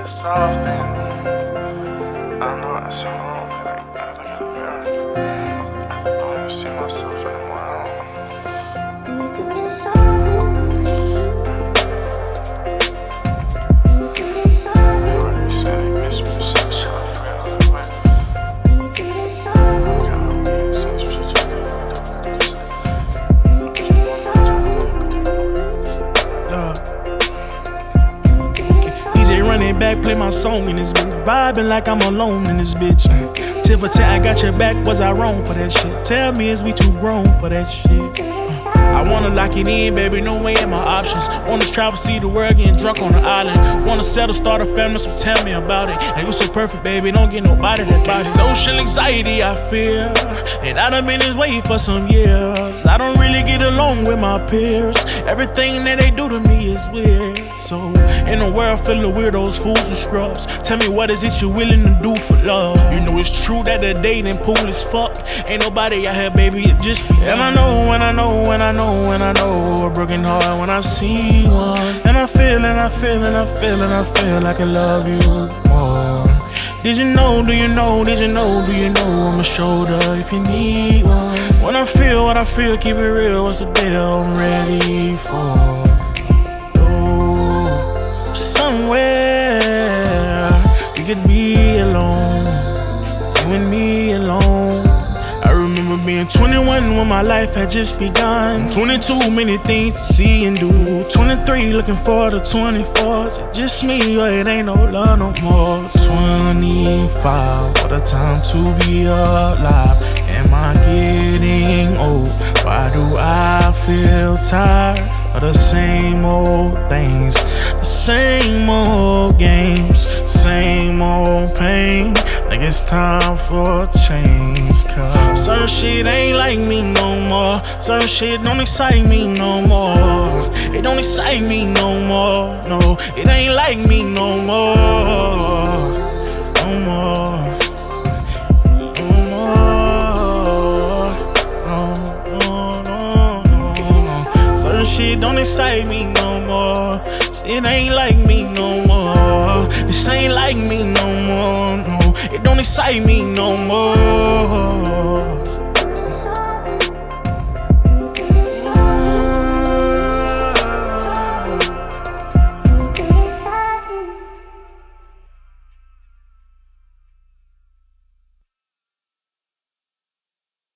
it's often. I know it's wrong, like, I look in the mirror. I just don't wanna see myself anymore. Running back, play my song in this bitch. Vibing like I'm alone in this bitch. Tit for tat, I got your back. Was I wrong for that shit? Tell me, is we too grown for that shit? I wanna lock it in, baby, no way in my options. Wanna travel, see the world, getting drunk on the island. Wanna settle, start a family, so tell me about it. And you so perfect, baby, don't get nobody that buys social anxiety I feel. And I done been this way for some years. I don't really get along with my peers. Everything that they do to me is weird. So, in a world full of weirdos, fools, and scrubs, tell me what is it you're willing to do for love? You know it's true that the dating pool is fucked. Ain't nobody out here, baby, it just be. And I know, and I know, and I know, and I know a broken heart when I see one. And I feel, and I feel, and I feel, and I feel like I love you more. Did you know, do you know, did you know, do you know I'm a shoulder if you need one? When I feel what I feel, keep it real, what's the deal I'm ready for? Somewhere we could be alone, you and me alone. I remember being 21 when my life had just begun. 22, many things to see and do. 23, looking forward to 24. Is it just me or it ain't no love no more? 25, what a time to be alive. Am I getting old? Why do I feel tired of the same old things? The same old games, same old pain. Think it's time for change, cause some shit ain't like me no more. Some shit don't excite me no more. It don't excite me no more. No, it ain't like me no more. No more. Shit don't excite me no more. It ain't like me no more. This ain't like me no more. No, it don't excite me no more.